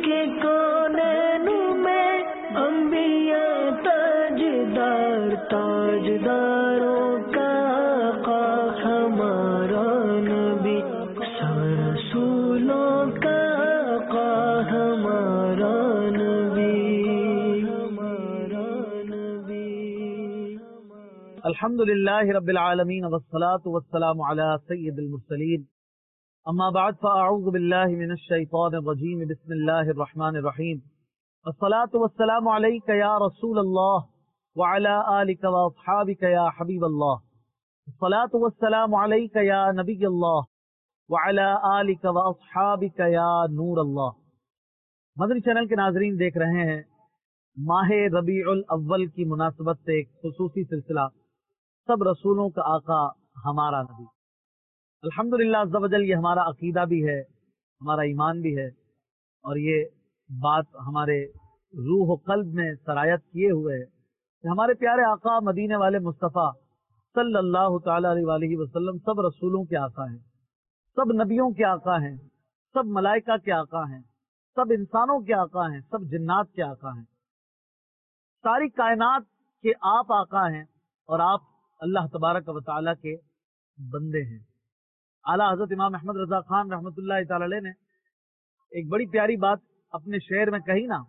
के कौनैन में अंबिया ताजदार, ताजदारों का आका हमारा नबी, सब रसूलों का आका हमारा नबी, हमारा नबी। अल्हम्दुलिल्लाहि रब्बिल आलमीन वस्सलातु वस्सलामु अला सय्यिदिल मुरसलीन, अम्मा बाद फ़अऊज़ु बिल्लाहि मिनश शैतानिर रजीम, बिस्मिल्लाहिर रहमानिर रहीम। अस्सलातु वस्सलामु अलैका या रसूलल्लाह व अला आलिका व अस्हाबिका या हबीबल्लाह। अस्सलातु वस्सलामु अलैका या नबियल्लाह व अला आलिका व अस्हाबिका या नूरल्लाह। मदनी चैनल के नाज़रीन देख रहे हैं माह रबीउल अव्वल की मुनासबत से एक खुसूसी सिलसिला सब रसूलों का आका हमारा नबी। अल्हम्दुलिल्लाह अज़्ज़ा वजल, ये हमारा अकीदा भी है, हमारा ईमान भी है, और ये बात हमारे रूह क़ल्ब में सरायत किए हुए है कि हमारे प्यारे आका मदीने वाले मुस्तफ़ा सल्लल्लाहु तआला अलैहि वसल्लम सब रसूलों के आका हैं, सब नबियों के आका हैं, सब मलाइका के आका हैं, सब इंसानों के आका हैं, सब जिन्नात के आका हैं, सारी कायनात के आप आका हैं और आप अल्लाह तबारक व तआला के बंदे हैं। आला हज़रत इमाम अहमद रज़ा खान रहमतुल्लाहि तआला अलैह ने एक बड़ी प्यारी बात अपने शेर में कही ना,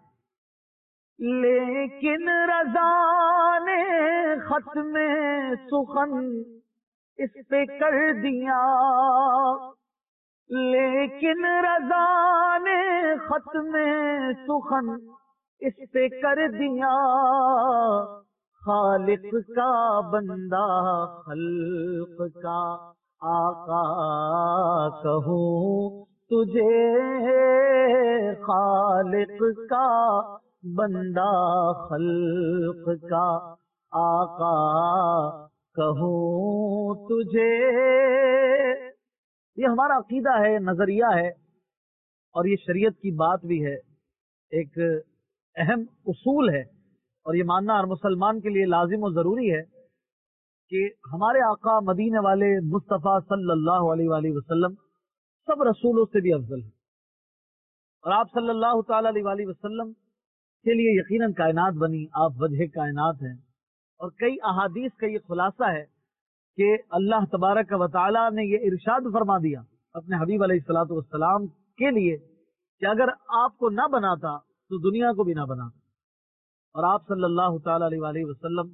लेकिन रज़ा ने खत में सुखन इस पे कर दिया, लेकिन रज़ा ने खत में सुखन इस पे कर दिया, खालिक का बंदा खल्क का आका कहूँ तुझे, खालिक का बंदा खल्क का आका कहूँ तुझे। ये हमारा अकीदा है, नजरिया है, और ये शरीयत की बात भी है, एक अहम उसूल है, और ये मानना हर मुसलमान के लिए लाजिम और जरूरी है कि हमारे आका मदीने वाले मुस्तफ़ा सल्लल्लाहु अलैहि वसल्लम सब रसूलों से भी अफजल है, और आप सल्लल्लाहु तआला अलैहि वसल्लम के लिए यकीनन कायनात बनी, आप वजह कायनात हैं। और कई अहादीस का ये खुलासा है कि अल्लाह तबारक व तआला ने ये इरशाद फरमा दिया अपने हबीब अलैहिस्सलातु वस्सलाम के लिए कि अगर आपको ना बनाता तो दुनिया को भी ना बनाता। और आप सल्लल्लाहु तआला अलैहि वसल्लम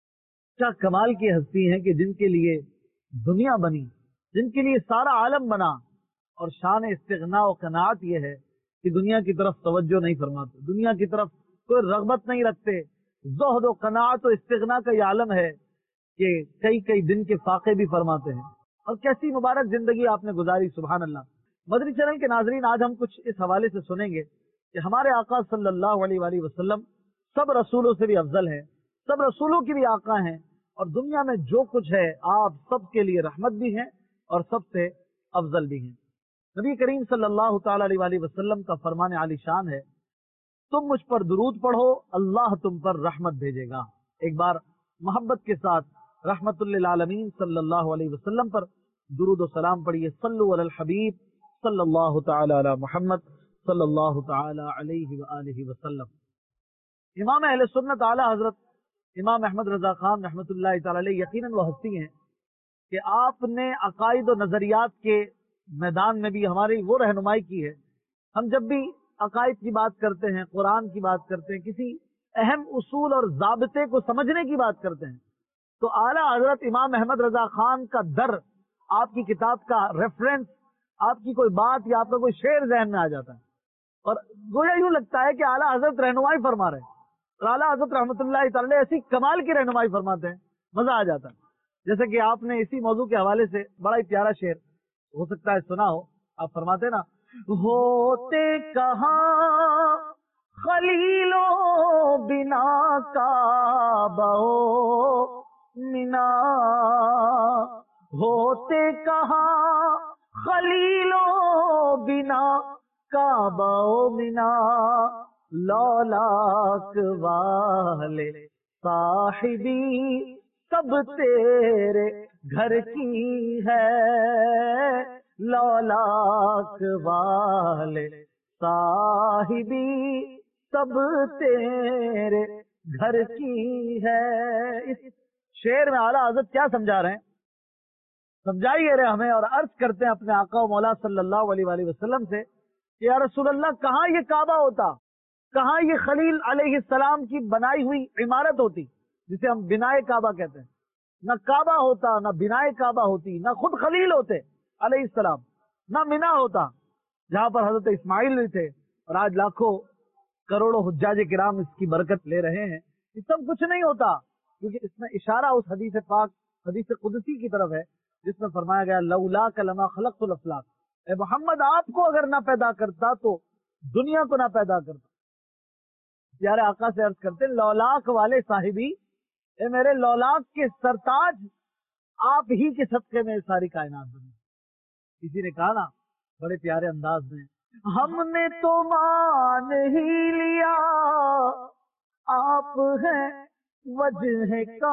क्या कमाल की हस्ती हैं कि जिनके लिए दुनिया बनी, जिनके लिए सारा आलम बना, और शान इस्तिग़ना और कनाअत ये है कि दुनिया की तरफ तवज्जो नहीं फरमाते, दुनिया की तरफ कोई रग़बत नहीं रखते। ज़ुहद और कनाअत और इस्तिग़ना का ये आलम है कि कई कई दिन के फाक़े भी फरमाते हैं। और कैसी मुबारक जिंदगी आपने गुजारी, सुभान अल्लाह। मदनी चैनल के नाज़रीन, आज हम कुछ इस हवाले से सुनेंगे कि हमारे आका सल्लल्लाहु अलैहि वसल्लम सब रसूलों से भी अफजल हैं, सब रसूलों की भी आका हैं, और दुनिया में जो कुछ है आप सबके लिए रहमत भी हैं और सबसे अफजल भी हैं। नबी करीम सल्लल्लाहु तआला अलैहि वसल्लम का फरमान आलिशान है, तुम मुझ पर दुरूद पढ़ो, अल्लाह तुम पर रहमत भेजेगा। एक बार मोहब्बत के साथ रहमतुल लिल आलमीन सल्लल्लाहु अलैहि वसल्लम पर दुरूद और सलाम पढ़िए। सल्लु अलल हबीब सल्लल्लाहु तआला अला मुहम्मद सल्लल्लाहु तआला अलैहि व आलिहि वसल्लम। इमाम अहले सुन्नत आला हजरत इमाम अहमद रजा खान रहमतुल्लाहि तआला अलैह यकीनन वो हस्ती हैं कि आपने अकायद और नजरियात के मैदान में भी हमारी वो रहनुमाई की है। हम जब भी अकायद की बात करते हैं, कुरान की बात करते हैं, किसी अहम उसूल और ज़ाब्ते को समझने की बात करते हैं, तो आला हजरत इमाम अहमद रजा खान का दर, आपकी किताब का रेफरेंस, आपकी कोई बात या आपका कोई शेर जहन में आ जाता है, और गोया यूं लगता है कि आला हजरत रहनुमाई फरमा रहे हैं। और आला हजरत रहमतुल्लाहि तआला अलैह ऐसी कमाल की रहनुमाई फरमाते हैं, मजा आ जाता है। जैसे कि आपने इसी मौजू के हवाले से बड़ा ही प्यारा शेर, हो सकता है सुना हो, आप फरमाते ना, होते कहाँ खलीलो बिना काबा मिना, होते कहाँ खलीलो बिना काबा मिना, लौलाक वाले साहिबी सब तेरे घर की है, लौलाक वाले साहिबी सब तेरे घर की है। इस शेर में आला हजरत क्या समझा रहे हैं, समझाइए रहे हमें, और अर्ज करते हैं अपने आका व मौला सल्लल्लाहु अलैहि वसल्लम से कि या रसूल अल्लाह, कहाँ ये काबा होता, कहाँ ये खलील अलैहिस्सलाम की बनाई हुई इमारत होती जिसे हम बिनाए काबा कहते हैं। न काबा होता, न बिनाए काबा होती, न खुद खलील होते अलैहिस्सलाम, न मिना होता जहां पर हजरत इस्माइल भी थे, और आज लाखों करोड़ों हुज्जाज किराम इसकी बरकत ले रहे हैं। ये सब कुछ नहीं होता, क्योंकि इसमें इशारा उस हदीस पाक, हदीस कुदसी की तरफ है, जिसमें फरमाया गया लौला कलमा खलक़तुल अफ़लाक, ए मोहम्मद आपको अगर ना पैदा करता तो दुनिया को ना पैदा करता। प्यारे आका से अर्ज करते लौलाक वाले साहिबी, ए मेरे लौलाक के सरताज, आप ही के सदके में सारी कायनात बनी। किसी ने कहा ना बड़े प्यारे अंदाज में, हमने तो मान ही लिया आप हैं वजह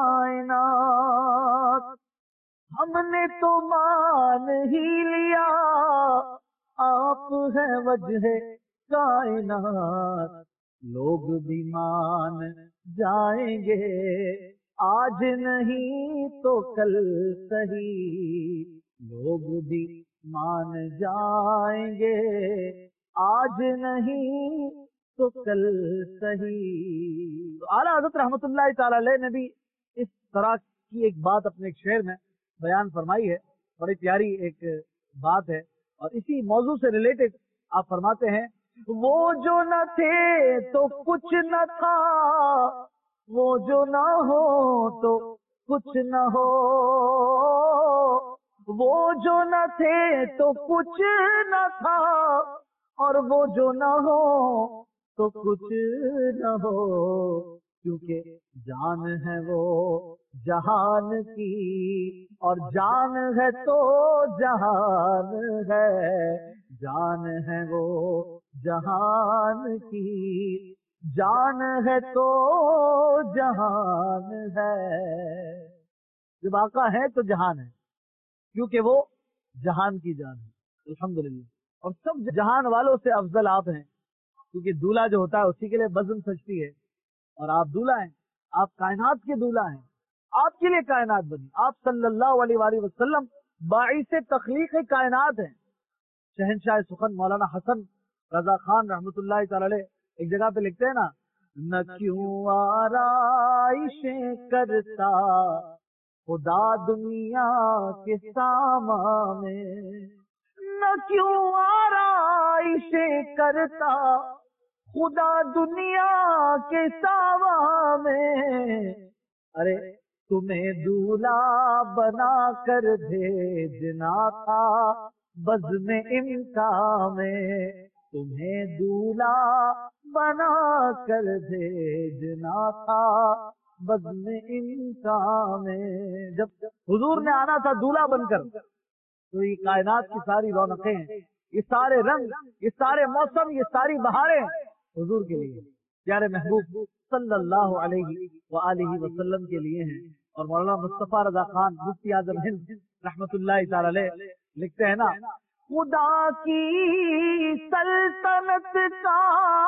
कायनात, हमने तो मान ही लिया आप हैं वजह कायनात, लोग भी मान जाएंगे आज नहीं तो कल सही, लोग भी मान जाएंगे आज नहीं तो कल सही। तो आला हज़रत रहमतुल्लाह ताला अलैह ने भी इस तरह की एक बात अपने एक शेर में बयान फरमाई है, बड़ी प्यारी एक बात है, और इसी मौजू से रिलेटेड आप फरमाते हैं, वो जो न थे तो कुछ न था, वो जो न हो तो कुछ न हो, वो जो न थे तो कुछ न था, और वो जो न हो तो कुछ न हो, क्योंकि जान है वो जहान की, और जान है तो जहान है, जान है वो जहान की, जान है तो जहान है। जब आका है तो जहान है, क्योंकि वो जहान की जान है। अल्हम्दुलिल्लाह, और सब जहान वालों से अफजल आप हैं, क्योंकि दूल्हा जो होता है उसी के लिए बज़म सजती है, और आप दूल्हा हैं, आप कायनात के दूल्हा हैं, आपके लिए कायनात बनी। आप सल्लल्लाहु अलैहि वसल्लम बाइसे तख्लीक़ कायनात हैं। शहनशाह सुखन मौलाना हसन रजा खान रहमतुल्लाह तआला अलैह एक जगह पे लिखते हैं ना, न क्यों आराइशें करता खुदा दुनिया के सामा में, न क्यों आराइशें करता खुदा दुनिया के सामा में, अरे तुम्हें दूल्हा बना कर भेजना था बज़्म इनका में, तुम्हें दूल्हा बना कर भेजना था बज़्म इनका में। जब हुजूर ने आना था दूल्हा बनकर, तो ये कायनात की सारी रौनकें, ये सारे रंग, ये सारे मौसम, ये सारी बहारें हुजूर के लिए, प्यारे महबूब सल्लल्लाहु अलैहि व आलिहि वसल्लम के लिए हैं। और मौलाना मुस्तफा रजा खान मुफ्ती आज़म हिंद रहमतुल्लाह तआला अलैह लिखते हैं ना, खुदा की सल्तनत का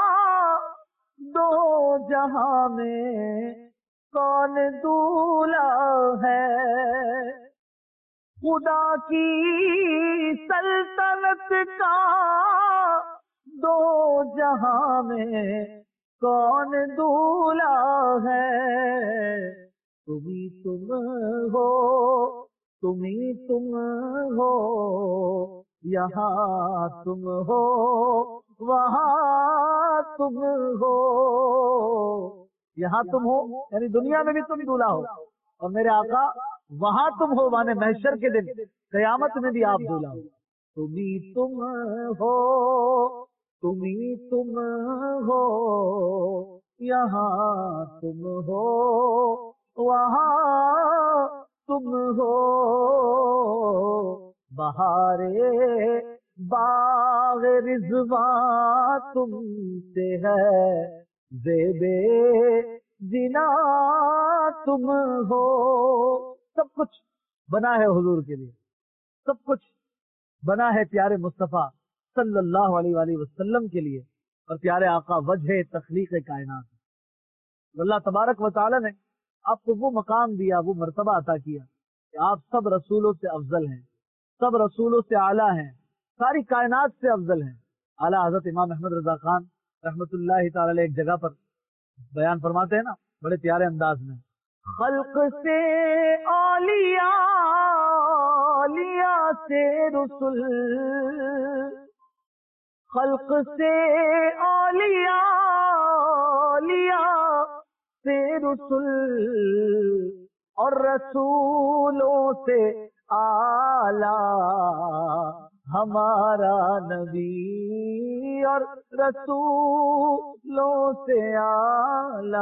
दो जहां में कौन दूल्हा है, खुदा की सल्तनत का दो जहां में कौन दूल्हा है, तुम्ही तुम हो, तुम्ही तुम हो, यहाँ तुम हो वहाँ तुम हो, यहाँ तुम हो यानी दुनिया में भी तुम दूल्हा हो, और मेरे आका वहाँ तुम हो माने महशर के दिन कयामत में भी आप दूल्हा हो। तुम्ही तुम हो, तुम्ही तुम हो, यहाँ तुम हो वहाँ तुम हो, बहारे बाग रिज़वां तुमसे है, ज़ेबे जिना तुम हो। सब कुछ बना है हुजूर के लिए, सब कुछ बना है प्यारे मुस्तफा صلی اللہ علیہ وآلہ وسلم کے لیے، اور پیارے آقا وجہ تخلیق کائنات. اللہ تبارک و تعالی نے آپ کو وہ مقام دیا، وہ مرتبہ عطا کیا کہ آپ سب رسولوں سے افضل ہیں، سب رسولوں سے اعلیٰ ہیں، ساری کائنات سے افضل ہیں. اعلیٰ حضرت امام احمد رضا خان رحمۃ اللہ تعالی علیہ ایک جگہ پر بیان فرماتے ہیں نا بڑے پیارے انداز میں، خلق سے اولیاء، اولیاء سے رسول، خلق سے اولیاء، اولیاء سے رسول، اور رسولوں سے اعلیٰ ہمارا نبی، اور رسولوں سے اعلیٰ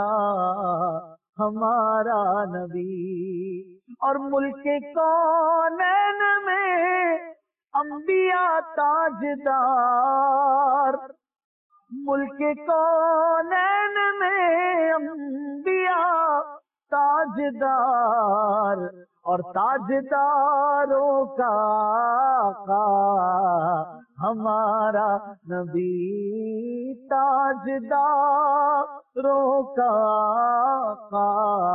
ہمارا نبی. اور ملک کونین میں انبیاء تاجدار، ملک کونین میں انبیاء تاجدار، اور تاجداروں کا آقا ہمارا نبی، تاجداروں کا آقا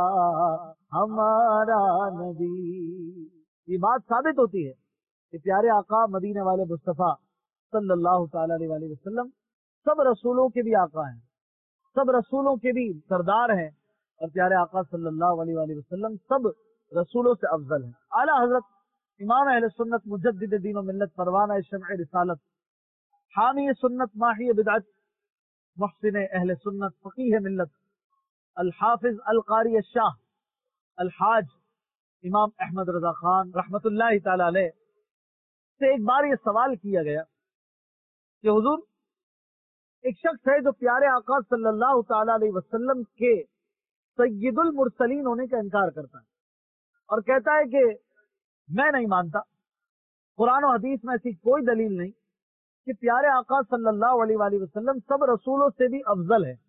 ہمارا نبی. یہ بات ثابت ہوتی ہے کہ پیارے آقا مدینے والے مصطفیٰ صلی اللہ تعالی علیہ وآلہ وسلم سب رسولوں کے بھی آقا ہیں، سب رسولوں کے بھی سردار ہیں، اور پیارے آقا صلی اللہ علیہ وآلہ وسلم سب رسولوں سے افضل ہیں. اعلیٰ حضرت امام اہل سنت مجدد دین و ملت پروانہ شمع رسالت حامی سنت ماحی بدعت محسن اہل سنت فقیہ ملت الحافظ القاری الشاہ الحاج امام احمد رضا خان رحمت اللہ تعالی علیہ سے ایک بار یہ سوال کیا گیا کہ حضور، ایک شخص ہے جو پیارے آقا صلی اللہ تعالی علیہ وسلم کے سید المرسلین ہونے کا انکار کرتا ہے اور کہتا ہے کہ میں نہیں مانتا، قرآن و حدیث میں ایسی کوئی دلیل نہیں کہ پیارے آقا صلی اللہ علیہ وآلہ وسلم سب رسولوں سے بھی افضل ہے.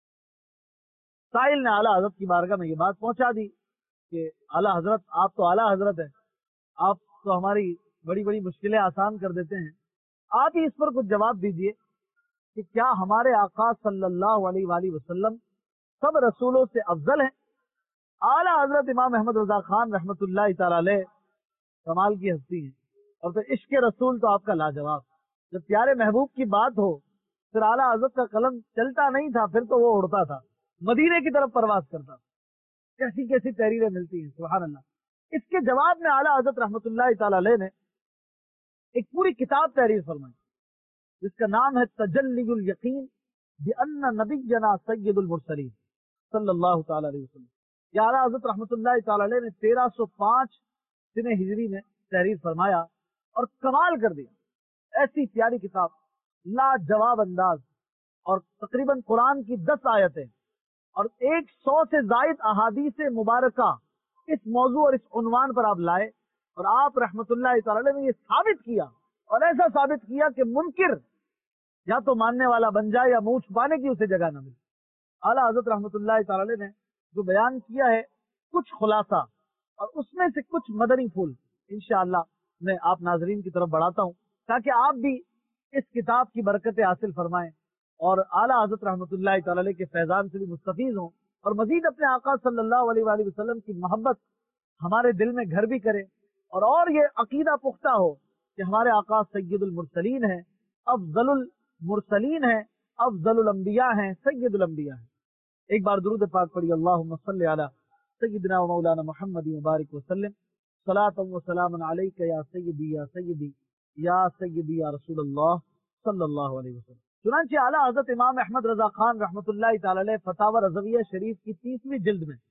سائل نے اعلیٰ حضرت کی بارگاہ میں یہ بات پہنچا دی کہ اعلیٰ حضرت، آپ تو اعلیٰ حضرت ہیں، آپ تو ہماری بڑی بڑی مشکلیں آسان کر دیتے ہیں، آپ ہی اس پر کچھ جواب دیجئے کہ کیا ہمارے آقا صلی اللہ علیہ وآلہ وسلم سب رسولوں سے افضل ہیں؟ اعلیٰ حضرت امام احمد رضا خان رحمت اللہ تعالی علیہ کمال کی ہستی ہیں، اور پھر عشق رسول تو آپ کا لاجواب. جب پیارے محبوب کی بات ہو پھر اعلیٰ حضرت کا قلم چلتا نہیں تھا، پھر تو وہ اڑتا تھا، مدینے کی طرف پرواز کرتا تھا. کیسی کیسی تحریریں ملتی ہیں، سبحان اللہ. اس کے جواب میں اعلیٰ حضرت رحمت اللہ تعالی علیہ نے ایک پوری کتاب تحریر فرمائی جس کا نام ہے تجلی الیقین بأن نبینا سید المرسلین صلی اللہ تعالی علیہ وسلم. یہ اعلیٰ حضرت رحمت اللہ تعالی علیہ نے 1305 سنہ ہجری میں تحریر فرمایا اور کمال کر دیا. ایسی پیاری کتاب، لاجواب انداز، اور تقریباً قرآن کی 10 آیتیں اور 100 سے زائد احادیث مبارکہ اس موضوع اور اس عنوان پر آپ لائے، اور آپ رحمت اللہ تعالی علیہ نے یہ ثابت کیا، اور ایسا ثابت کیا کہ منکر یا تو ماننے والا بن جائے یا منہ چھپانے کی اسے جگہ نہ ملے. اعلیٰ حضرت رحمت اللہ تعالی علیہ نے جو بیان کیا ہے کچھ خلاصہ، اور اس میں سے کچھ مدنی پھول انشاءاللہ میں آپ ناظرین کی طرف بڑھاتا ہوں تاکہ آپ بھی اس کتاب کی برکتیں حاصل فرمائیں اور اعلیٰ حضرت رحمت اللہ تعالی علیہ کے فیضان سے بھی مستفیض ہوں، اور مزید اپنے آقا صلی اللہ علیہ وآلہ وسلم کی محبت ہمارے دل میں گھر بھی کرے، اور یہ عقیدہ پختہ ہو کہ ہمارے آقا سید المرسلین ہیں، افضل المرسلین ہیں، افضل الانبیاء ہیں، سید الانبیاء ہیں. ایک بار درود پاک پڑھی، اللہم صلی علی سیدنا و مولانا محمد مبارک وسلم، صلاۃ و سلام علیک یا سیدی یا سیدی یا سیدی یا رسول اللہ صلی اللہ علیہ وسلم. چنانچہ اعلیٰ حضرت امام احمد رضا خان رحمت اللہ تعالی علیہ فتاوی رضویہ شریف کی 30ویں جلد میں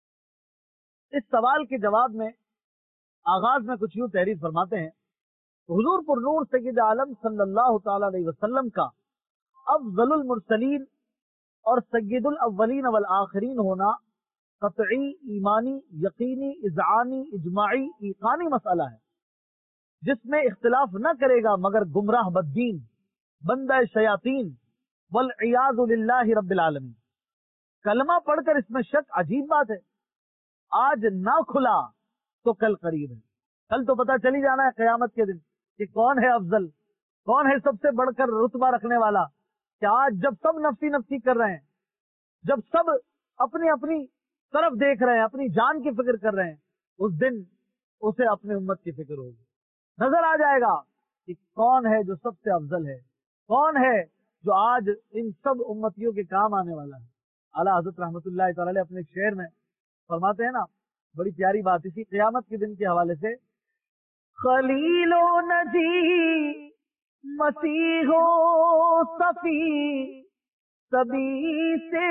اس سوال کے جواب میں آغاز میں کچھ یوں تحریر فرماتے ہیں: حضور پر نور سید عالم صلی اللہ تعالی علیہ وسلم کا افضل المرسلین اور سید الاولین والآخرین ہونا قطعی، ایمانی، یقینی، اذعانی، اجماعی، ایقانی مسئلہ ہے جس میں اختلاف نہ کرے گا مگر گمراہ بددین، بندہ شیاطین، والعیاذ للہ رب العالمین. کلمہ پڑھ کر اس میں شک عجیب بات ہے. آج نہ کھلا تو کل قریب ہے. کل تو پتہ چلی جانا ہے قیامت کے دن کہ کون ہے افضل. کون ہے سب سے بڑھ کر رتبہ رکھنے والا؟ کہ آج جب سب نفسی نفسی کر رہے ہیں، جب سب اپنی اپنی طرف دیکھ رہے ہیں، اپنی جان کی فکر کر رہے ہیں، اس دن اسے اپنی امت کی فکر ہوگی. نظر آ جائے گا کہ کون ہے جو سب سے افضل ہے، کون ہے جو آج ان سب امتیوں کے کام آنے والا ہے. اعلیٰ حضرت رحمۃ اللہ تعالی علیہ اپنے ایک شعر میں فرماتے ہیں نا، بڑی پیاری بات اسی قیامت کے دن کے حوالے سے، خلیل و نجی مسیح و صفی سبھی سے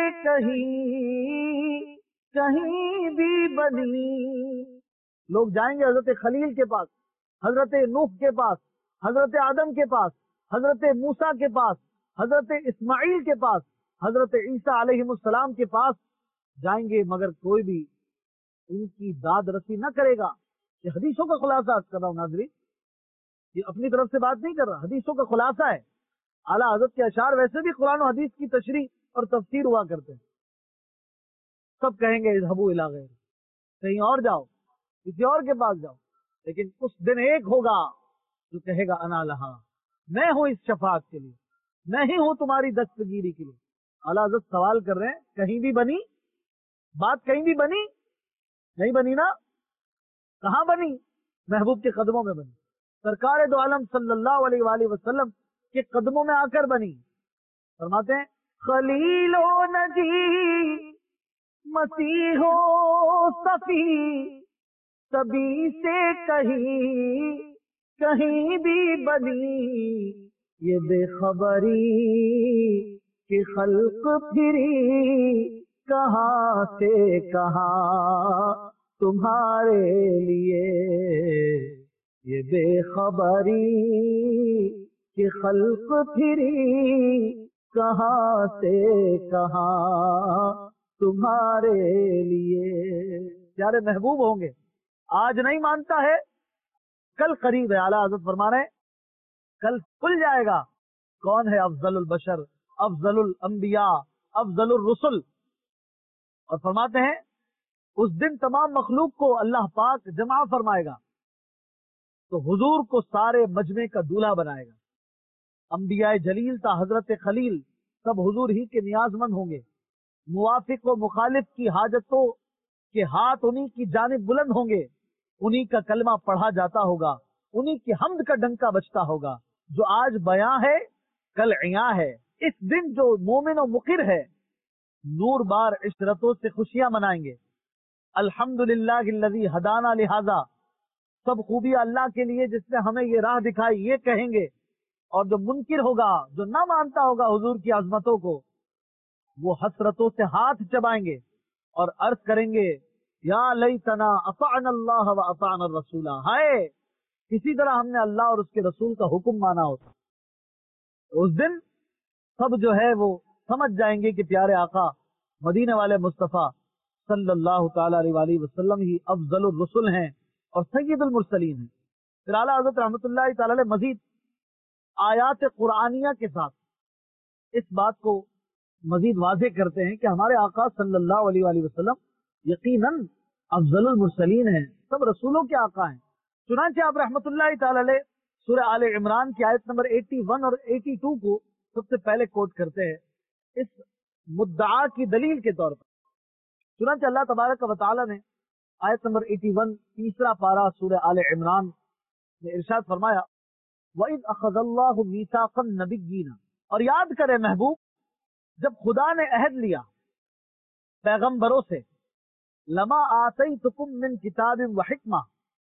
کہیں بھی بنی. لوگ جائیں گے حضرت خلیل کے پاس، حضرت نوح کے پاس، حضرت آدم کے پاس، حضرت موسیٰ کے پاس، حضرت اسماعیل کے پاس، حضرت عیسیٰ علیہ السلام کے پاس جائیں گے، مگر کوئی بھی ان کی داد رسی نہ کرے گا. یہ حدیثوں کا خلاصہ کر رہا ہوں ناظرین، یہ اپنی طرف سے بات نہیں کر رہا، حدیثوں کا خلاصہ ہے. اعلیٰ حضرت کے اشعار ویسے بھی قرآن و حدیث کی تشریح اور تفسیر ہوا کرتے ہیں. سب کہیں گے اذهبوا الی غیر، کہیں اور جاؤ، کسی اور کے پاس جاؤ، لیکن اس دن ایک ہوگا جو کہے گا انا لہا، میں ہوں اس شفاعت کے لیے، میں ہی ہوں تمہاری دستگیری کے لیے. اعلیٰ حضرت سوال کر رہے ہیں، کہیں بھی بنی بات؟ کہیں بھی بنی نہیں بنی نا. کہاں بنی؟ محبوب کے قدموں میں بنی، سرکار دو عالم صلی اللہ علیہ وآلہ وسلم کے قدموں میں آ کر بنی. فرماتے ہیں خلیل و نجی مسیح و صفی سبھی سے کہیں بھی بنی. یہ بے خبری کہ خلق پھری کہاں سے کہاں تمہارے لیے. یہ بے خبری کہ خلق پھری کہاں سے کہاں تمہارے لیے. پیارے محبوب ہوں گے، آج نہیں مانتا ہے کل قریب ہے. اعلیٰ حضرت فرما رہے ہیں کل کھل جائے گا کون ہے افضل البشر، افضل الانبیاء، افضل الرسل. اور فرماتے ہیں اس دن تمام مخلوق کو اللہ پاک جمع فرمائے گا تو حضور کو سارے مجمع کا دولہا بنائے گا. انبیاء جلیل تا حضرت خلیل سب حضور ہی کے نیاز مند ہوں گے. موافق و مخالف کی حاجتوں کے ہاتھ انہی کی جانب بلند ہوں گے. انہی کا کلمہ پڑھا جاتا ہوگا، انہی کی حمد کا ڈنکا بجتا ہوگا. جو آج بیاں ہے کل عیاں ہے. اس دن جو مومن و مقر ہے نور بار عشرتوں سے خوشیاں منائیں گے. الحمدللہ الذی ہدانا لہذا، سب خوبیاں اللہ کے لیے جس نے ہمیں یہ راہ دکھائی، یہ کہیں گے. اور جو منکر ہوگا، جو نہ مانتا ہوگا حضور کی عظمتوں کو، وہ حسرتوں سے ہاتھ چبائیں گے اور عرض کریں گے یا لیتنا اطعنا اللہ و اطعنا الرسول. ہائے کسی طرح ہم نے اللہ اور اس کے رسول کا حکم مانا ہوتا. اس دن سب جو ہے وہ سمجھ جائیں گے کہ پیارے آقا مدینے والے مصطفیٰ صلی اللہ تعالی علیہ وآلہ وسلم ہی افضل الرسل ہیں اور سید المرسلین ہیں. پھر اعلیٰ حضرت رحمۃ اللہ تعالی علیہ مزید آیات قرآنیہ کے ساتھ اس بات کو مزید واضح کرتے ہیں کہ ہمارے آقا صلی اللہ علیہ وآلہ وسلم یقیناً افضل المرسلین ہیں، سب رسولوں کے آقا ہیں. چنانچہ آپ رحمۃ اللہ تعالی علیہ سورہ آل عمران کی آیت نمبر 81 اور 82 کو سب سے پہلے کوٹ کرتے ہیں اس مدعا کی دلیل کے طور پر. چنانچہ اللہ تبارک و تعالی نے آیت نمبر 81 تیسرا پارہ سورہ آل عمران میں ارشاد فرمایا وَإِذْ أَخَذَ اللَّهُ مِيثَاقَ النَّبِيِّينَ. اور یاد کرے محبوب جب خدا نے عہد لیا پیغمبروں سے، لَمَا آتَيْتُكُم مِّن كِتَابٍ وَحِكْمَةٍ،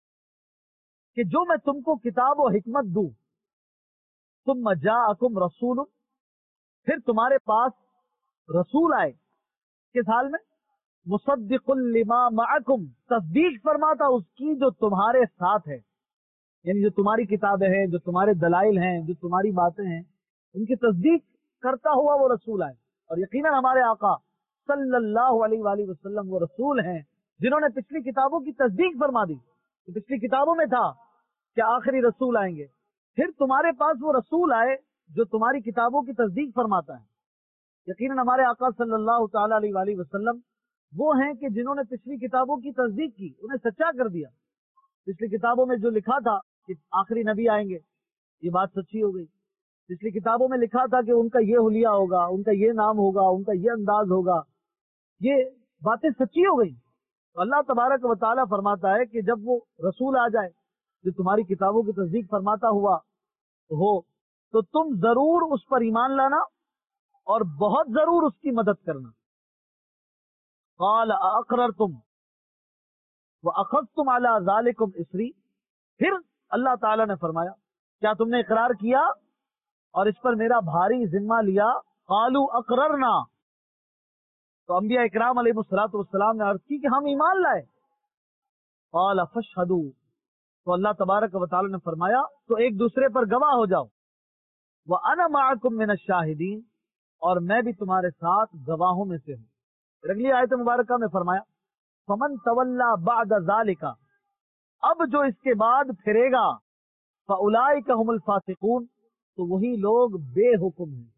کہ جو میں تم کو کتاب و حکمت دوں، ثُمَّ جَاءَكُمْ رَسُولٌ، پھر تمہارے پاس رسول آئے کس حال میں؟ مصدق لما معکم، تصدیق فرماتا اس کی جو تمہارے ساتھ ہے. یعنی جو تمہاری کتابیں ہیں، جو تمہارے دلائل ہیں، جو تمہاری باتیں ہیں، ان کی تصدیق کرتا ہوا وہ رسول آئے. اور یقیناً ہمارے آقا صلی اللہ علیہ وآلہ وسلم وہ رسول ہیں جنہوں نے پچھلی کتابوں کی تصدیق فرما دی. پچھلی کتابوں میں تھا کہ آخری رسول آئیں گے، پھر تمہارے پاس وہ رسول آئے جو تمہاری کتابوں کی تصدیق فرماتا ہے. یقیناً ہمارے آقا صلی اللہ تعالی علیہ وآلہ وسلم وہ ہیں کہ جنہوں نے پچھلی کتابوں کی تصدیق کی، انہیں سچا کر دیا. پچھلی کتابوں میں جو لکھا تھا کہ آخری نبی آئیں گے، یہ بات سچی ہو گئی. اس لیے کتابوں میں لکھا تھا کہ ان کا یہ حلیہ ہوگا، ان کا یہ نام ہوگا، ان کا یہ انداز ہوگا، یہ باتیں سچی ہو گئی. تو اللہ تبارک و تعالیٰ فرماتا ہے کہ جب وہ رسول آ جائے جو تمہاری کتابوں کی تصدیق فرماتا ہوا ہو تو تم ضرور اس پر ایمان لانا اور بہت ضرور اس کی مدد کرنا. قال اقررتم واخذتم على ذلكم اسری. پھر اللہ تعالیٰ نے فرمایا کیا تم نے اقرار کیا اور اس پر میرا بھاری ذمہ لیا؟ قالوا اقررنا. تو انبیاء اکرام علیہ الصلوۃ والسلام نے عرض کی کہ ہم ایمان لائے. قال فاشهدوا. تو اللہ تبارک و تعالیٰ نے فرمایا تو ایک دوسرے پر گواہ ہو جاؤ. وَأَنَا مَعَكُم مِّنَ الشَّاهِدِينَ. اور میں بھی تمہارے ساتھ گواہوں میں سے ہوں. اگلی آیت مبارکہ میں فرمایا فَمَن تَوَلَّى بَعْدَ ذَلِكَ. اب جو اس کے بعد پھرے گا فَأُولَئِكَ هُمُ الْفَاسِقُونَ. تو وہی لوگ بے حکم ہیں.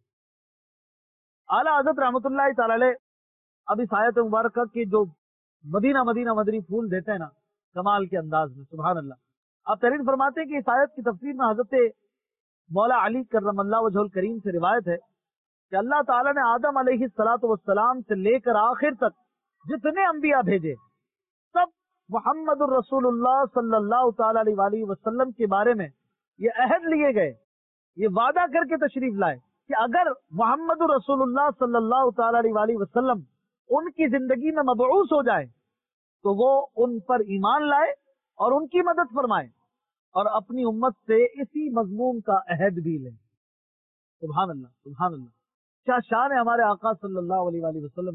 اعلیٰ حضرت رحمۃ اللہ تعالی علیہ اب اس آیت مبارکہ کے جو مدینہ مدنی پھول دیتے ہیں نا کمال کے انداز میں، سبحان اللہ. آپ تحریر فرماتے ہیں کہ اس آیت کی تفسیر میں حضرت مولا علی کرم اللہ وجہ الکریم سے روایت ہے کہ اللہ تعالیٰ نے آدم علیہ الصلوۃ والسلام سے لے کر آخر تک جتنے انبیاء بھیجے سب محمد الرسول اللہ صلی اللہ تعالی علیہ وآلہ وسلم کے بارے میں یہ عہد لیے گئے، یہ وعدہ کر کے تشریف لائے کہ اگر محمد الرسول اللہ صلی اللہ تعالی علیہ وآلہ وسلم ان کی زندگی میں مبعوث ہو جائے تو وہ ان پر ایمان لائے اور ان کی مدد فرمائے اور اپنی امت سے اسی مضمون کا عہد بھی لیں. سبحان اللہ سبحان اللہ. کیا شان ہے ہمارے آقا صلی اللہ علیہ وآلہ وسلم.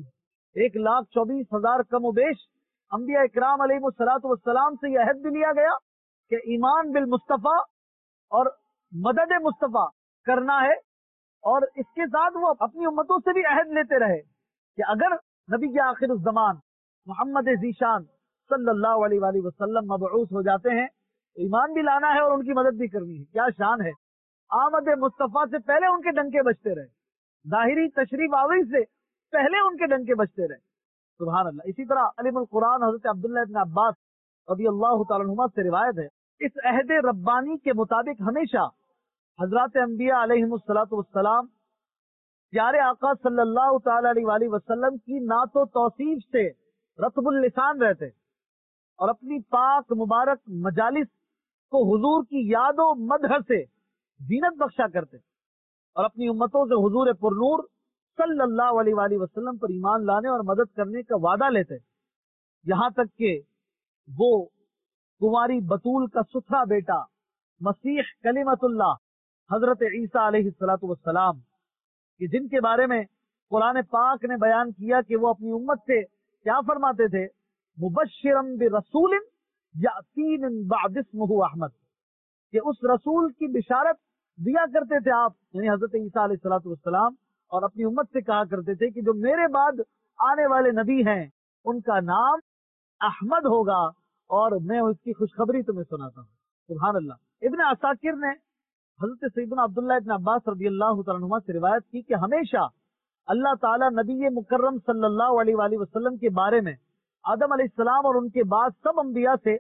1,24,000 کم و بیش انبیاء اکرام علیہ الصلوۃ والسلام سے یہ عہد بھی لیا گیا کہ ایمان بالمصطفیٰ اور مدد مصطفیٰ کرنا ہے، اور اس کے ساتھ وہ اپنی امتوں سے بھی عہد لیتے رہے کہ اگر نبی کے آخر الزمان محمد ذیشان صلی اللہ علیہ وآلہ وسلم مبعوث ہو جاتے ہیں تو ایمان بھی لانا ہے اور ان کی مدد بھی کرنی ہے. کیا شان ہے. آمد مصطفیٰ سے پہلے ان کے ڈنکے بجتے رہے، ظاہری تشریف آوری سے پہلے ان کے ڈنکے بجتے رہے. سبحان اللہ. اسی طرح علم القرآن حضرت عبداللہ ابن عباس رضی اللہ تعالیٰ عنہما سے روایت ہے اس عہد ربانی کے مطابق ہمیشہ حضرات انبیاء علیہ الصلوۃ والسلام پیارے آقا صلی اللہ تعالی علیہ وآلہ وسلم کی نعت و توصیف سے رطب اللسان رہتے اور اپنی پاک مبارک مجالس کو حضور کی یاد و مدح سے زینت بخشا کرتے اور اپنی امتوں سے حضور پرنور صلی اللہ علیہ وآلہ وسلم پر ایمان لانے اور مدد کرنے کا وعدہ لیتے، یہاں تک کہ وہ کماری بطول کا ستھرا بیٹا مسیح کلمت اللہ حضرت عیسیٰ علیہ الصلوۃ والسلام کہ جن کے بارے میں قرآن پاک نے بیان کیا کہ وہ اپنی امت سے کیا فرماتے تھے مبشرا برسول یأتی من بعد اسمہ احمد، کہ اس رسول کی بشارت دیا کرتے تھے آپ یعنی حضرت عیسیٰ علیہ الصلوۃ والسلام، اور اپنی امت سے کہا کرتے تھے کہ جو میرے بعد آنے والے نبی ہیں ان کا نام احمد ہوگا اور میں اس کی خوشخبری تمہیں سناتا ہوں. سبحان اللہ. ابن عساکر نے حضرت سیدنا عبداللہ ابن عباس رضی اللہ تعالیٰ عنہما سے روایت کی کہ ہمیشہ اللہ تعالیٰ نبی مکرم صلی اللہ علیہ وآلہ وسلم کے بارے میں آدم علیہ السلام اور ان کے بعد سب انبیاء سے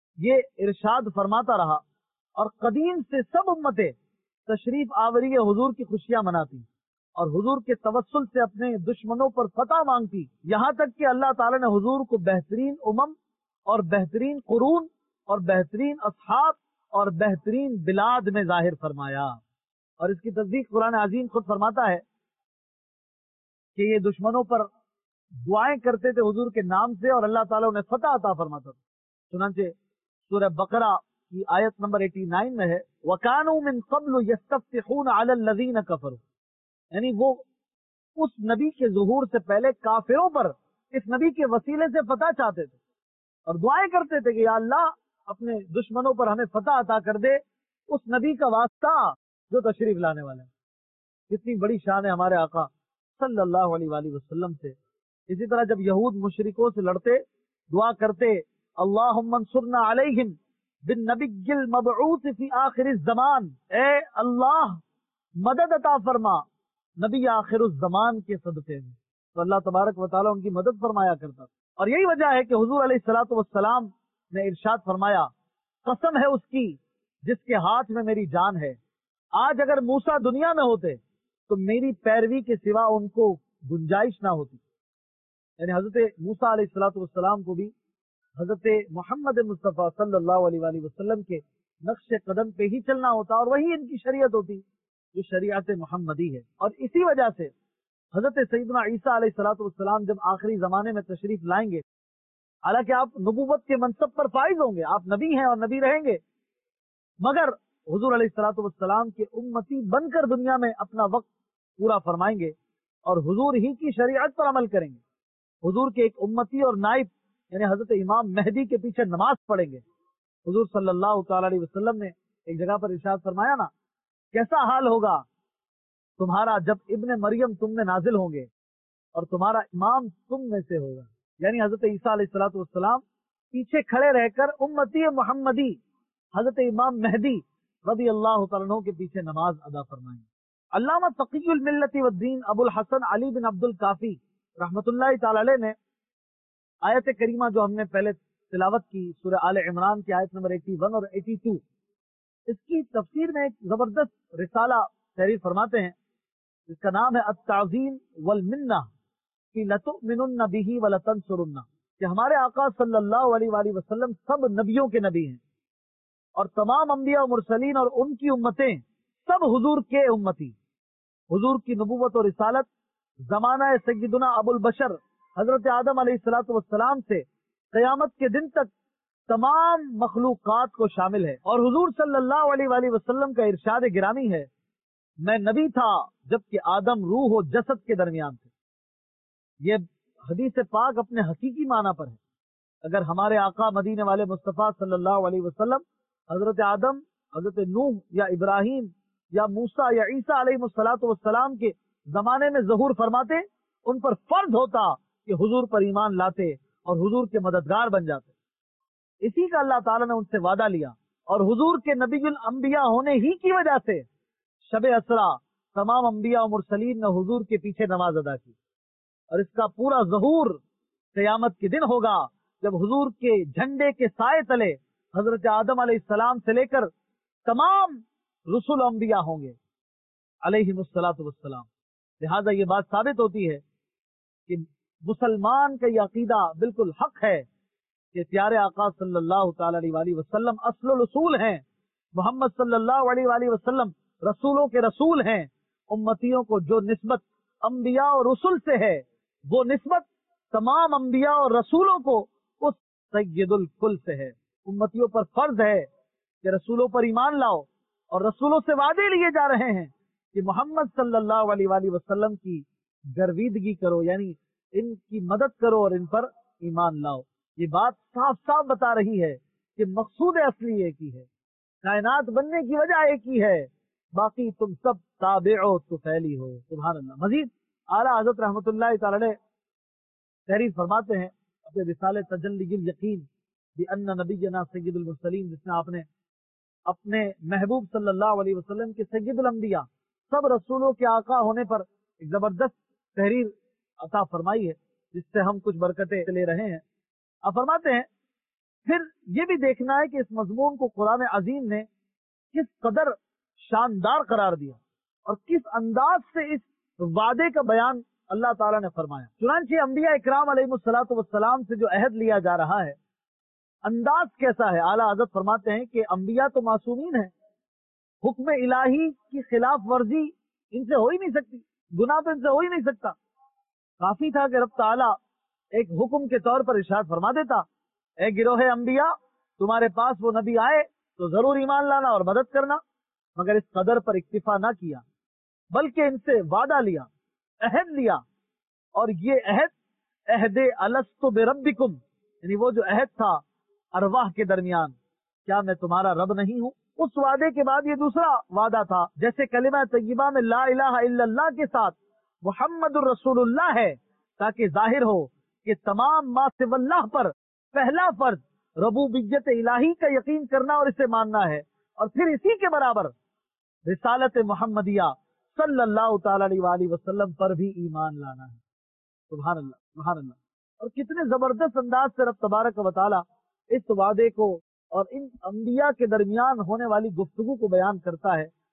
یہ ارشاد فرماتا رہا، اور قدیم سے سب امتیں تشریف آوری حضور کی خوشیاں مناتی اور حضور کے توسل سے اپنے دشمنوں پر فتح مانگتی، یہاں تک کہ اللہ تعالیٰ نے حضور کو بہترین امم اور بہترین قرون اور بہترین اصحاب اور بہترین بلاد میں ظاہر فرمایا. اور اس کی تصدیق قرآن عظیم خود فرماتا ہے کہ یہ دشمنوں پر دعائیں کرتے تھے حضور کے نام سے اور اللہ تعالیٰ انہیں فتح عطا فرماتا تھا. چنانچہ سورہ بقرہ کی آیت نمبر 89 میں ہے وَكَانُوا مِن قَبْلُ يَسْتَفْتِحُونَ عَلَى الَّذِينَ كَفَرُوا، یعنی وہ اس نبی کے ظہور سے پہلے کافروں پر اس نبی کے وسیلے سے فتح چاہتے تھے اور دعائیں کرتے تھے کہ یا اللہ اپنے دشمنوں پر ہمیں فتح عطا کر دے اس نبی کا واسطہ جو تشریف لانے والے ہیں. کتنی بڑی شان ہے ہمارے آقا صلی اللہ علیہ وآلہ وسلم سے. اسی طرح جب یہود مشرکوں سے لڑتے دعا کرتے اللہم انصرنا علیہم بالنبی المبعوث فی آخر الزمان، اے اللہ مدد عطا فرما نبی آخر الزمان کے صدقے میں. تو اللہ تبارک و تعالیٰ ان کی مدد فرمایا کرتا. اور یہی وجہ ہے کہ حضور علیہ الصلوۃ والسلام نے ارشاد فرمایا قسم ہے اس کی جس کے ہاتھ میں میری جان ہے آج اگر موسیٰ دنیا میں ہوتے تو میری پیروی کے سوا ان کو گنجائش نہ ہوتی. یعنی حضرت موسیٰ علیہ الصلوۃ والسلام کو بھی حضرت محمد مصطفیٰ صلی اللہ علیہ وآلہ وسلم کے نقش قدم پہ ہی چلنا ہوتا اور وہی ان کی شریعت ہوتی جو شریعت محمدی ہے. اور اسی وجہ سے حضرت سیدنا عیسیٰ علیہ الصلوۃ والسلام جب آخری زمانے میں تشریف لائیں گے، حالانکہ آپ نبوت کے منصب پر فائز ہوں گے، آپ نبی ہیں اور نبی رہیں گے، مگر حضور علیہ الصلوۃ والسلام کے امتی بن کر دنیا میں اپنا وقت پورا فرمائیں گے اور حضور ہی کی شریعت پر عمل کریں گے. حضور کے ایک امتی اور نائب یعنی حضرت امام مہدی کے پیچھے نماز پڑھیں گے. حضور صلی اللہ تعالی علیہ وسلم نے ایک جگہ پر ارشاد فرمایا نا، کیسا حال ہوگا تمہارا جب ابن مریم تم میں نازل ہوں گے اور تمہارا امام تم میں سے ہوگا. یعنی حضرت عیسیٰ علیہ الصلوۃ والسلام پیچھے کھڑے رہ کر امتی محمدی حضرت امام مہدی رضی اللہ تعالیٰ عنہ کے پیچھے نماز ادا فرمائیں گے. علامہ تقی الملت والدین ابو الحسن علی بن عبد الکافی رحمۃ اللہ تعالی علیہ نے آیت کریمہ جو ہم نے پہلے تلاوت کی سورہ آل عمران کی آیت نمبر 81 اور 82، اس کی تفسیر میں ایک زبردست رسالہ تحریر فرماتے ہیں جس کا نام ہے التعظیم والمنہ فی لتؤمنن بہ ولتنصرن، کہ ہمارے آقا صلی اللہ علیہ وآلہ وسلم سب نبیوں کے نبی ہیں اور تمام انبیاء و مرسلین اور ان کی امتیں سب حضور کے امتی. حضور کی نبوت اور رسالت زمانہ سیدنا ابو البشر حضرت آدم علیہ الصلوۃ والسلام سے قیامت کے دن تک تمام مخلوقات کو شامل ہے. اور حضور صلی اللہ علیہ وآلہ وسلم کا ارشاد گرامی ہے، میں نبی تھا جبکہ آدم روح و جسد کے درمیان تھے. یہ حدیث پاک اپنے حقیقی معنی پر ہے. اگر ہمارے آقا مدینے والے مصطفیٰ صلی اللہ علیہ وسلم حضرت آدم، حضرت نوح یا ابراہیم یا موسیٰ یا عیسیٰ علیہ الصلوۃ والسلام کے زمانے میں ظہور فرماتے، ان پر فرض ہوتا کہ حضور پر ایمان لاتے اور حضور کے مددگار بن جاتے. اسی کا اللہ تعالیٰ نے ان سے وعدہ لیا اور حضور کے نبی الانبیاء ہونے ہی کی وجہ سے شب اسرا تمام انبیاء و مرسلین نے حضور کے پیچھے نماز ادا کی. اور اس کا پورا ظہور قیامت کے دن ہوگا جب حضور کے جھنڈے کے سائے تلے حضرت آدم علیہ السلام سے لے کر تمام رسول انبیاء ہوں گے علیہم الصلوۃ والسلام. لہذا یہ بات ثابت ہوتی ہے کہ مسلمان کا یہ عقیدہ بالکل حق ہے کہ پیارے آقا صلی اللہ تعالی علیہ وآلہ وسلم اصل الاصول ہیں. محمد صلی اللہ علیہ وآلہ وسلم رسولوں کے رسول ہیں. امتیوں کو جو نسبت انبیاء اور رسول سے ہے وہ نسبت تمام انبیاء اور رسولوں کو اس سید الکل سے ہے. امتیوں پر فرض ہے کہ رسولوں پر ایمان لاؤ اور رسولوں سے وعدے لیے جا رہے ہیں کہ محمد صلی اللہ علیہ وآلہ وسلم کی گرویدگی کرو، یعنی ان کی مدد کرو اور ان پر ایمان لاؤ. یہ بات صاف صاف بتا رہی ہے کہ مقصود اصلی ایک ہی ہے، کائنات بننے کی وجہ ایک ہی ہے، باقی تم سب تابع و طفیلی ہو. سبحان اللہ. مزید اعلیٰ حضرت رحمۃ اللہ تعالی علیہ تحریر فرماتے ہیں اپنے رسالے تجلی الیقین بان نبینا سید المرسلین، جس میں آپ نے اپنے محبوب صلی اللہ علیہ وسلم کے سید الانبیاء سب رسولوں کے آقا ہونے پر ایک زبردست تحریر عطا فرمائی ہے جس سے ہم کچھ برکتیں لے رہے ہیں. آپ فرماتے ہیں پھر یہ بھی دیکھنا ہے کہ اس مضمون کو قرآن عظیم نے کس قدر شاندار قرار دیا اور کس انداز سے اس وعدے کا بیان اللہ تعالیٰ نے فرمایا. چنانچہ انبیاء اکرام علیہ الصلوۃ والسلام سے جو عہد لیا جا رہا ہے انداز کیسا ہے. اعلیٰ حضرت فرماتے ہیں کہ انبیاء تو معصومین ہیں، حکم الہی کی خلاف ورزی ان سے ہو ہی نہیں سکتی، گناہ تو ان سے ہو ہی نہیں سکتا. کافی تھا کہ رب تعالیٰ ایک حکم کے طور پر ارشاد فرما دیتا، اے گروہ انبیاء تمہارے پاس وہ نبی آئے تو ضرور ایمان لانا اور مدد کرنا. مگر اس قدر پر اکتفا نہ کیا بلکہ ان سے وعدہ لیا، عہد لیا. اور یہ عہد الست بربکم، یعنی وہ جو عہد تھا ارواح کے درمیان، کیا میں تمہارا رب نہیں ہوں. اس وعدے کے بعد یہ دوسرا وعدہ تھا، جیسے کلمہ طیبہ میں لا الہ الا اللہ کے ساتھ محمد الرسول اللہ ہے، تاکہ ظاہر ہو کہ تمام ما سوی اللہ پر پہلا فرض ربوبیت الہی کا یقین کرنا اور اسے ماننا ہے، اور پھر اسی کے برابر رسالت محمدیہ صلی اللہ تعالی علیہ وآلہ وسلم پر بھی ایمان لانا ہے. سبحان اللہ سبحان اللہ. اور کتنے زبردست انداز سے رب تبارک و تعالی اس وعدے کو اور ان انبیاء کے درمیان ہونے والی گفتگو کو بیان کرتا ہے.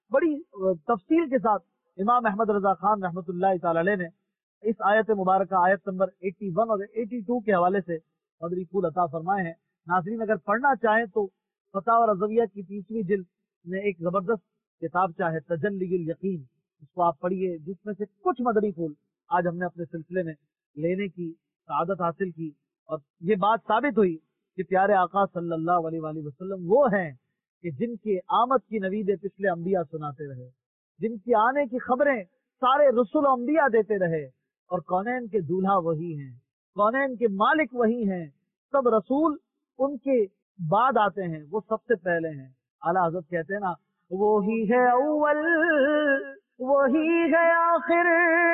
بڑی تفصیل کے ساتھ امام احمد رضا خان رحمۃ اللہ تعالی علیہ نے اس آیت مبارکہ آیت نمبر 81 اور 82 کے حوالے سے مدنی پھول عطا فرمائے ہیں. ناظرین اگر پڑھنا چاہیں تو فتاوی رضویہ کی 30ویں جلد میں ایک زبردست کتاب چاہے تجلی الیقین، اس کو آپ پڑھیے، جس میں سے کچھ مدنی پھول آج ہم نے اپنے سلسلے میں لینے کی سعادت حاصل کی. اور یہ بات ثابت ہوئی کہ پیارے آقا صلی اللہ علیہ وآلہ وسلم وہ ہیں کہ جن کے آمد کی نوید پچھلے انبیاء سناتے رہے، جن کی آنے کی خبریں سارے رسول و انبیاء دیتے رہے، اور کونین کے دولہا وہی ہیں، کونین کے مالک وہی ہیں. سب رسول ان کے بعد آتے ہیں، وہ سب سے پہلے ہیں. اعلیٰ حضرت کہتے ہیں نا، وہی ہے اول، وہی ہے آخر،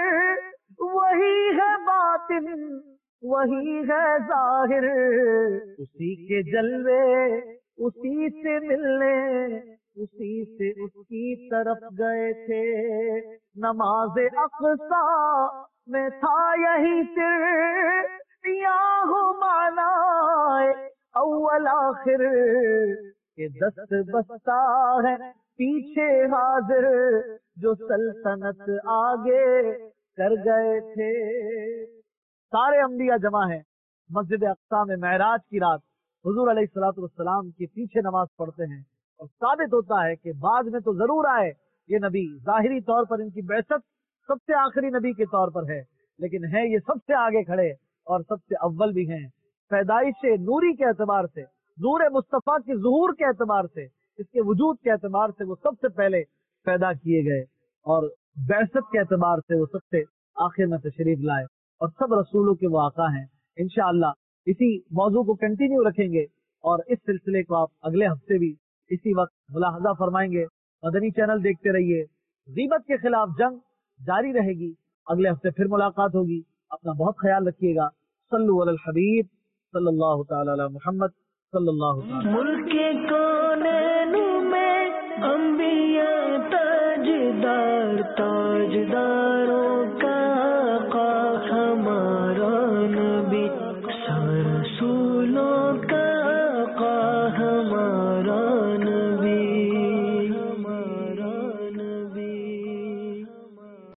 وہی ہے باطن، وہی ہے ظاہر، اسی کے جلوے اسی سے ملنے، اسی سے اس کی طرف گئے تھے. نماز اقصا میں تھا یہی سر، یا ہو مانا اول آخر، کہ دست بستہ ہے پیچھے حاضر، جو سلطنت آگے کر گئے تھے. سارے انبیاء جمع ہیں مسجد اقصا میں معراج کی رات، حضور علیہ الصلوۃ والسلام کے پیچھے نماز پڑھتے ہیں. اور ثابت ہوتا ہے کہ بعد میں تو ضرور آئے یہ نبی، ظاہری طور پر ان کی بعثت سب سے آخری نبی کے طور پر ہے، لیکن ہیں یہ سب سے آگے کھڑے اور سب سے اول بھی ہیں. پیدائش نوری کے اعتبار سے، نور مصطفیٰ کے ظہور کے اعتبار سے، اس کے وجود کے اعتبار سے وہ سب سے پہلے پیدا کیے گئے، اور بعثت کے اعتبار سے وہ سب سے آخر میں تشریف لائے، اور سب رسولوں کے وہ آقا ہیں. انشاءاللہ اسی موضوع کو کنٹینیو رکھیں گے، اور اس سلسلے کو آپ اگلے ہفتے بھی اسی وقت ملاحظہ فرمائیں گے. مدنی چینل دیکھتے رہیے. غیبت کے خلاف جنگ جاری رہے گی. اگلے ہفتے پھر ملاقات ہوگی. اپنا بہت خیال رکھیے گا. صلو علی الحبیب صلی اللہ تعالی علی محمد صلی اللہ تعالی. ملک کے کونین میں انبیاء تاجدار تاجدار